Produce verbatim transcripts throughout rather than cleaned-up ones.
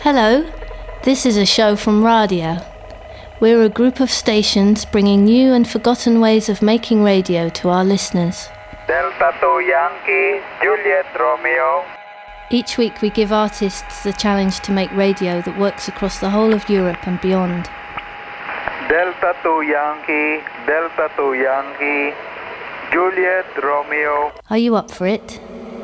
Hello, this is a show from Radio. We're a group of stations bringing new and forgotten ways of making radio to our listeners. Delta two Yankee, Juliet Romeo. Each week we give artists the challenge to make radio that works across the whole of Europe and beyond. Delta two Yankee, Delta two Yankee, Juliet Romeo. Are you up for it?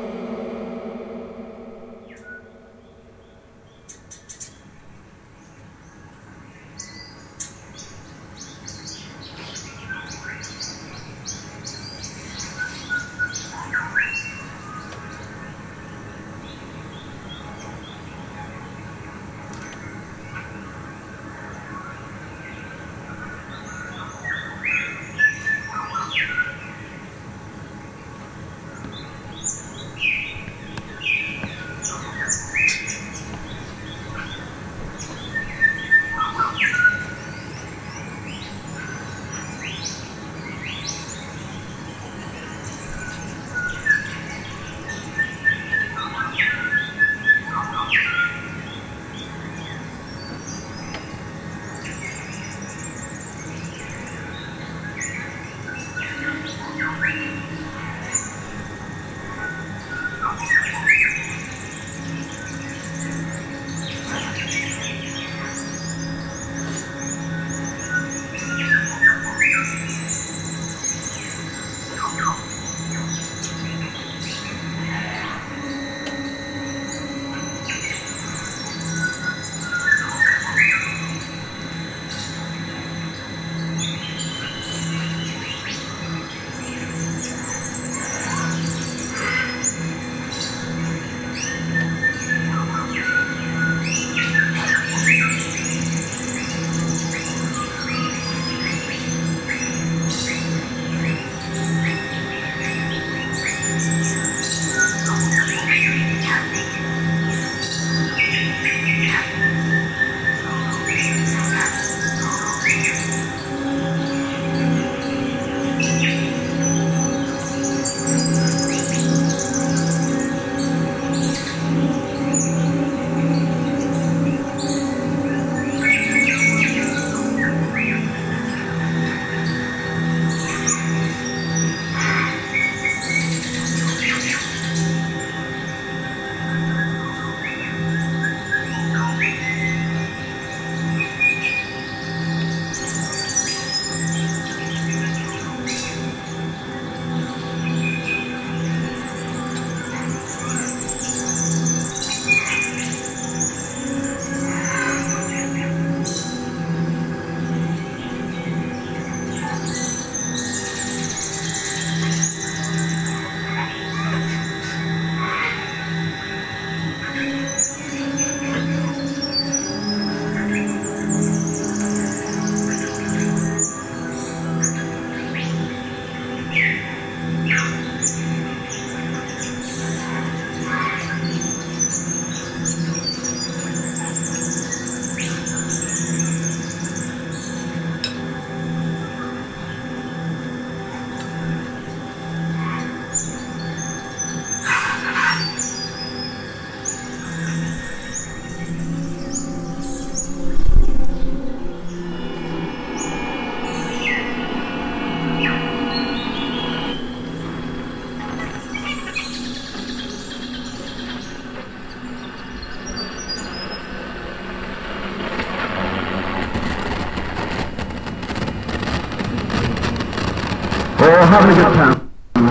Oh, having a good time.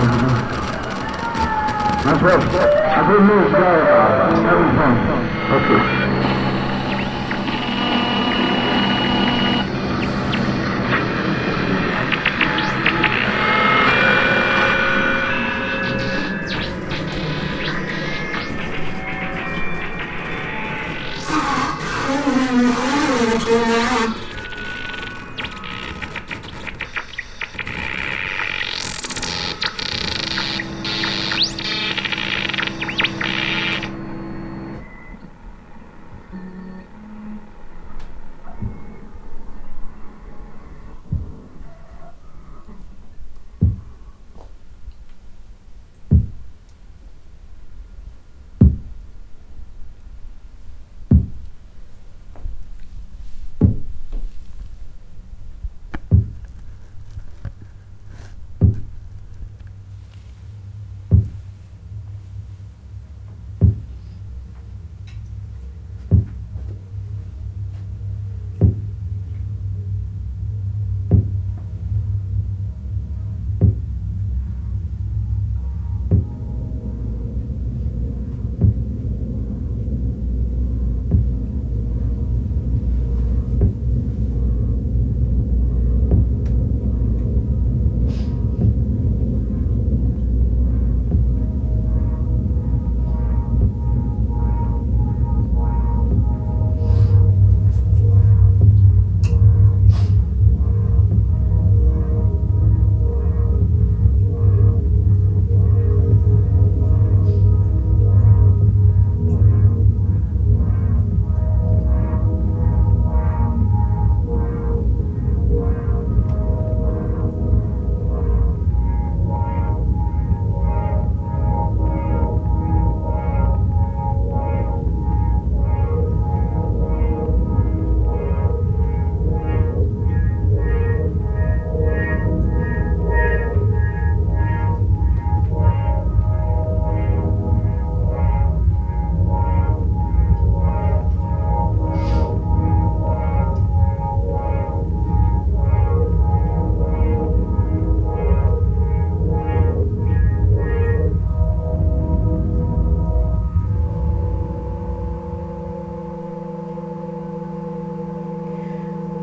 That's what, that's what moves go about. Having fun. Okay.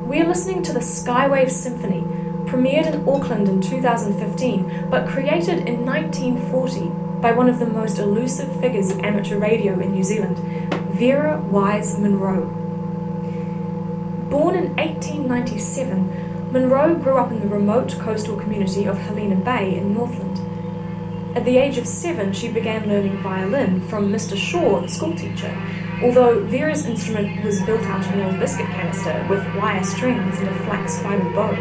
We're listening to the Skywave Symphony, premiered in Auckland in two thousand fifteen, but created in nineteen forty by one of the most elusive figures of amateur radio in New Zealand, Vera Wise Monroe. Born in eighteen ninety-seven, Monroe grew up in the remote coastal community of Helena Bay in Northland. At the age of seven, she began learning violin from Mister Shaw, the schoolteacher, although Vera's instrument was built out of an old biscuit canister with wire strings and a flax fibre bow.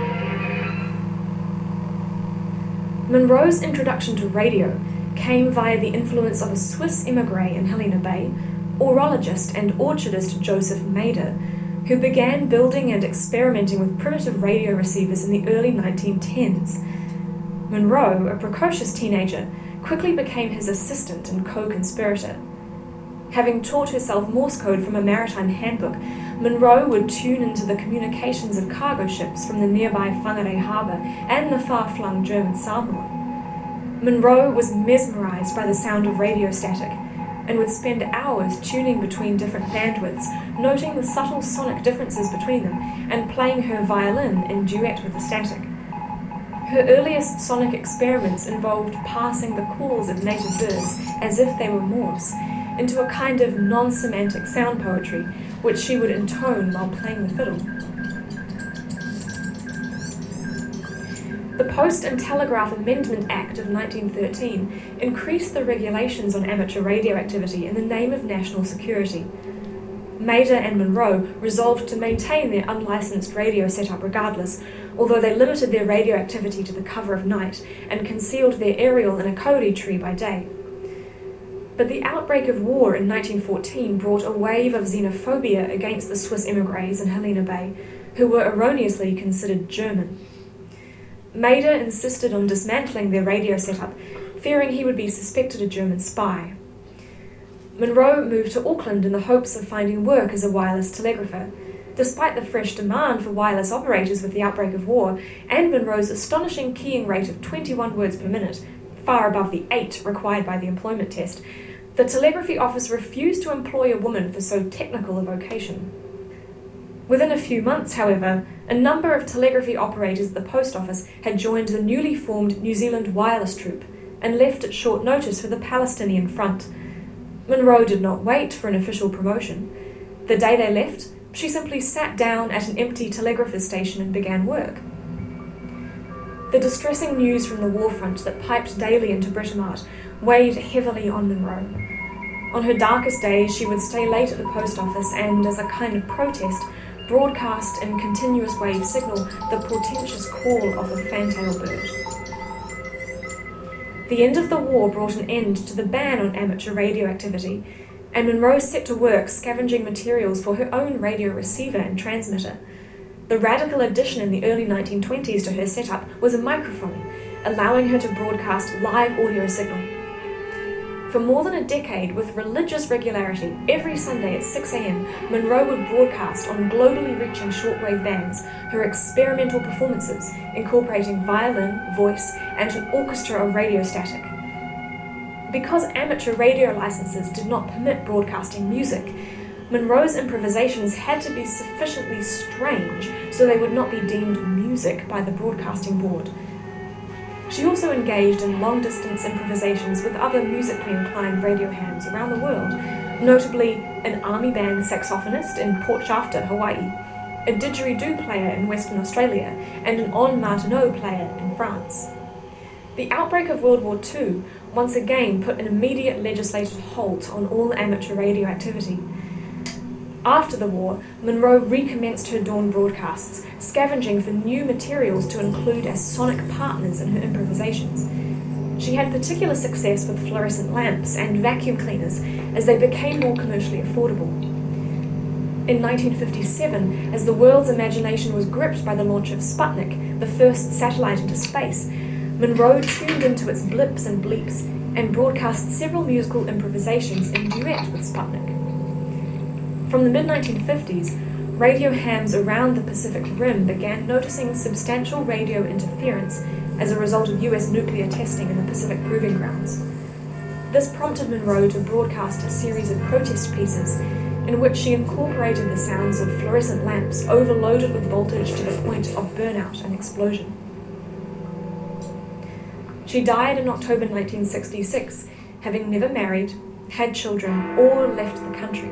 Monroe's introduction to radio came via the influence of a Swiss émigré in Helena Bay, orologist and orchardist Joseph Mader, who began building and experimenting with primitive radio receivers in the early nineteen tens. Monroe, a precocious teenager, quickly became his assistant and co-conspirator. Having taught herself Morse code from a maritime handbook, Monroe would tune into the communications of cargo ships from the nearby Whangarei harbour and the far-flung German Samoa. Monroe was mesmerised by the sound of radio static and would spend hours tuning between different bandwidths, noting the subtle sonic differences between them and playing her violin in duet with the static. Her earliest sonic experiments involved passing the calls of native birds, as if they were Morse, into a kind of non-semantic sound poetry, which she would intone while playing the fiddle. The Post and Telegraph Amendment Act of nineteen thirteen increased the regulations on amateur radio activity in the name of national security. Mader and Monroe resolved to maintain their unlicensed radio setup regardless, although they limited their radio activity to the cover of night and concealed their aerial in a kauri tree by day. But the outbreak of war in nineteen fourteen brought a wave of xenophobia against the Swiss émigrés in Helena Bay, who were erroneously considered German. Mader insisted on dismantling their radio setup, fearing he would be suspected a German spy. Monroe moved to Auckland in the hopes of finding work as a wireless telegrapher, despite the fresh demand for wireless operators with the outbreak of war, and Monroe's astonishing keying rate of twenty-one words per minute, far above the eight required by the employment test. The telegraphy office refused to employ a woman for so technical a vocation. Within a few months, however, a number of telegraphy operators at the post office had joined the newly formed New Zealand Wireless Troop and left at short notice for the Palestinian front. Monroe did not wait for an official promotion. The day they left, she simply sat down at an empty telegrapher's station and began work. The distressing news from the war front that piped daily into Britomart weighed heavily on Monroe. On her darkest days, she would stay late at the post office and, as a kind of protest, broadcast in continuous wave signal the portentous call of a fantail bird. The end of the war brought an end to the ban on amateur radio activity, and Monroe set to work scavenging materials for her own radio receiver and transmitter. The radical addition in the early nineteen twenties to her setup was a microphone, allowing her to broadcast live audio signal. For more than a decade, with religious regularity, every Sunday at six a.m, Monroe would broadcast on globally reaching shortwave bands her experimental performances, incorporating violin, voice, and an orchestra of radio static. Because amateur radio licenses did not permit broadcasting music, Monroe's improvisations had to be sufficiently strange so they would not be deemed music by the broadcasting board. She also engaged in long-distance improvisations with other musically inclined radio hams around the world, notably an army band saxophonist in Port Shafter, Hawaii, a didgeridoo player in Western Australia, and an on Martineau player in France. The outbreak of World War Two once again put an immediate legislative halt on all amateur radio activity. After the war, Monroe recommenced her dawn broadcasts, scavenging for new materials to include as sonic partners in her improvisations. She had particular success with fluorescent lamps and vacuum cleaners as they became more commercially affordable. In nineteen fifty-seven, as the world's imagination was gripped by the launch of Sputnik, the first satellite into space, Monroe tuned into its blips and bleeps and broadcast several musical improvisations in duet with Sputnik. From the mid nineteen fifties, radio hams around the Pacific Rim began noticing substantial radio interference as a result of U S nuclear testing in the Pacific Proving Grounds. This prompted Monroe to broadcast a series of protest pieces in which she incorporated the sounds of fluorescent lamps overloaded with voltage to the point of burnout and explosion. She died in October nineteen sixty-six, having never married, had children, or left the country.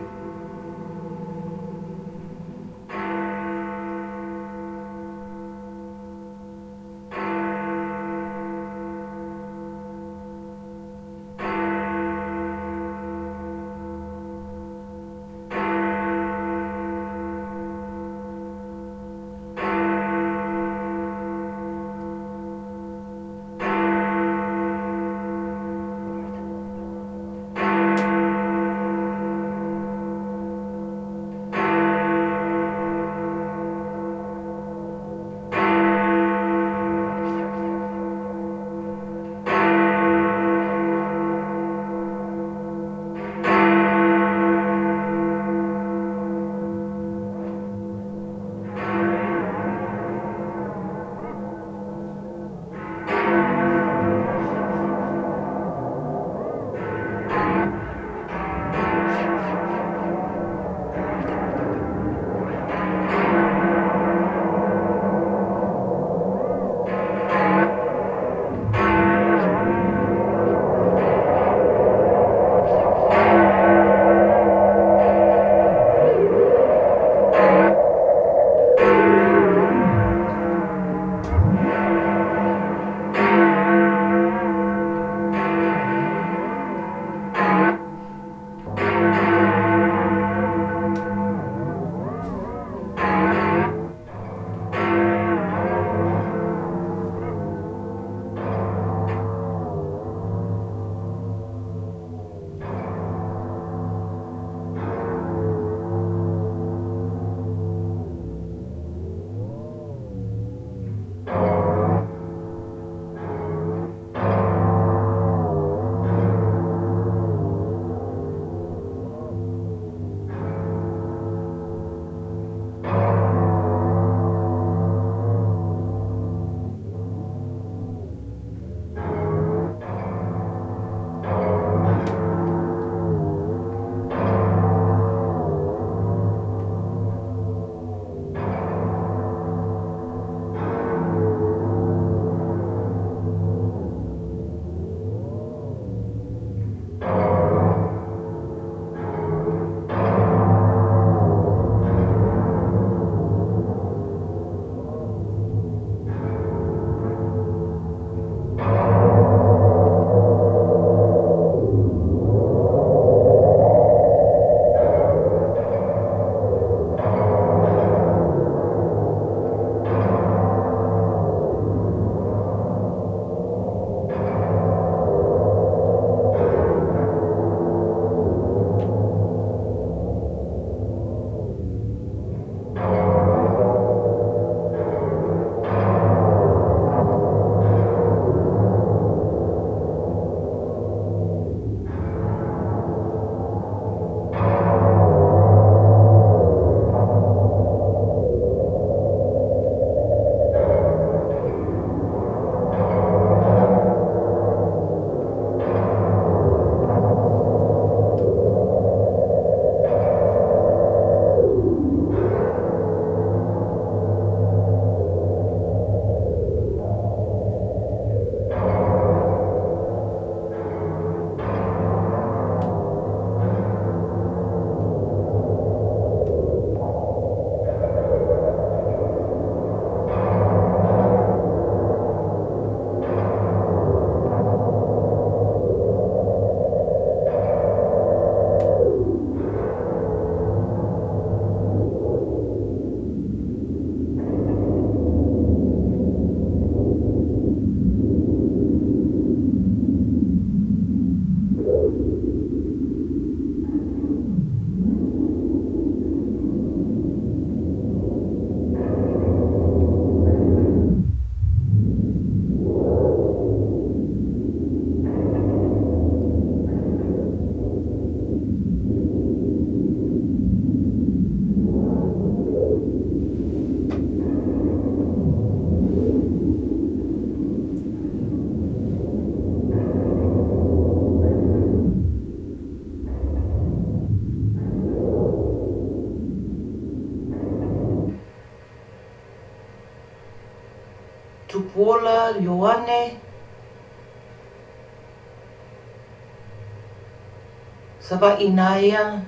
Puola, Ioane, Sava Inaya,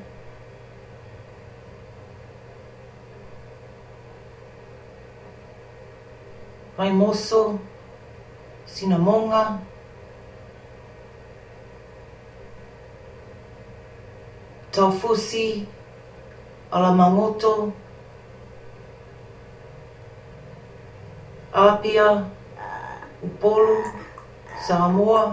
Raimoso, Sinamonga, Taufusi, Alamangoto, Apia, Upolu, Samoa,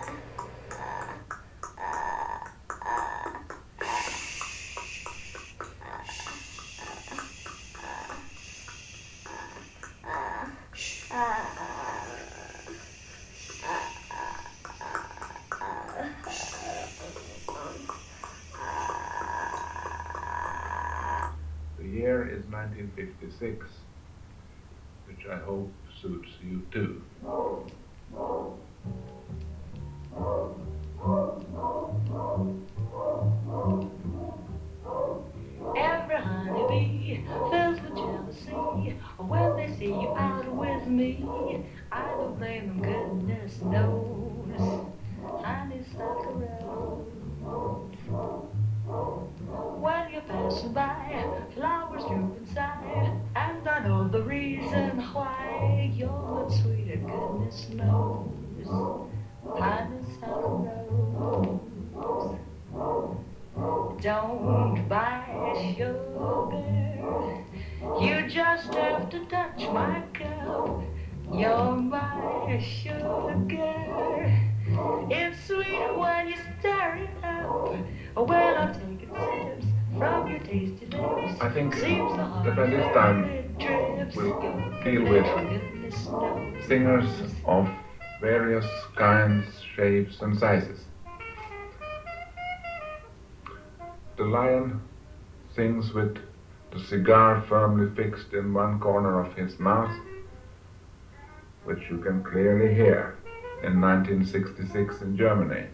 The year is nineteen fifty-six, which I hope suits you too. Every honeybee fills with jealousy when they see you out with me. I don't blame them, goodness knows. Honeysuckle rose. When you're passing by, flowers droop inside, and I know the reason why. You're much sweeter, goodness knows. Honeysuckle rose. Don't buy sugar, you just have to touch my cup. You're my sugar. It's sweet when you stir it up. When I'm taking sips from your tasty lips. I think Seems that by this time we'll deal with singers of various kinds, shapes and sizes. The lion sings with the cigar firmly fixed in one corner of his mouth, which you can clearly hear in nineteen sixty-six in Germany.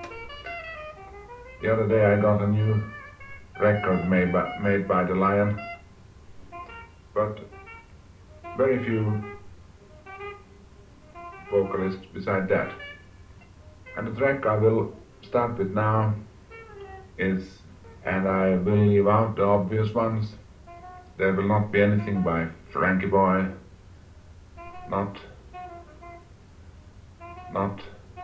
The other day I got a new record made by, made by the lion, but very few vocalists beside that. And the track I will start with now is, and I will leave out the obvious ones, there will not be anything by Frankie Boy, not, not,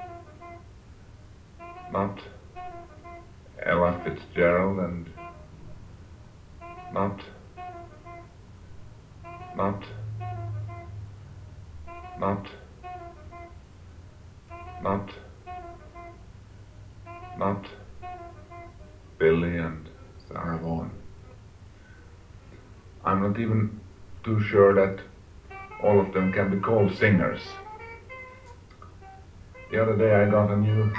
not Ella Fitzgerald, and not, not, not, not, not Billy and Sarah Vaughan. I'm not even too sure that all of them can be called singers. The other day I got a new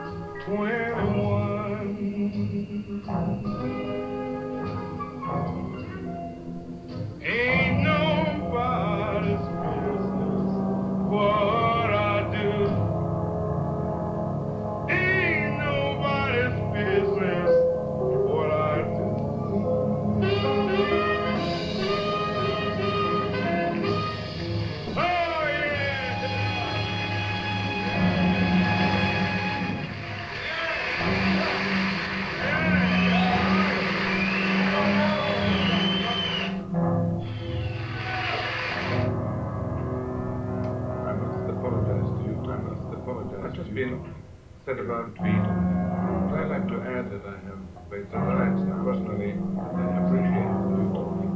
twenty-one. said about tweed. But I'd like to add that I have played some tracks that personally I appreciate what you told me.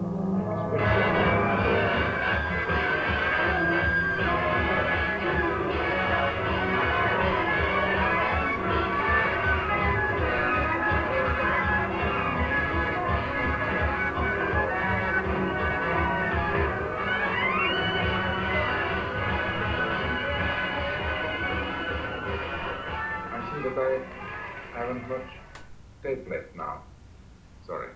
But I haven't much tape left now. Sorry.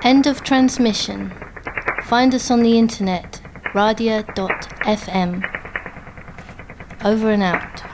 End of transmission. Find us on the internet, radia dot f m. Over and out.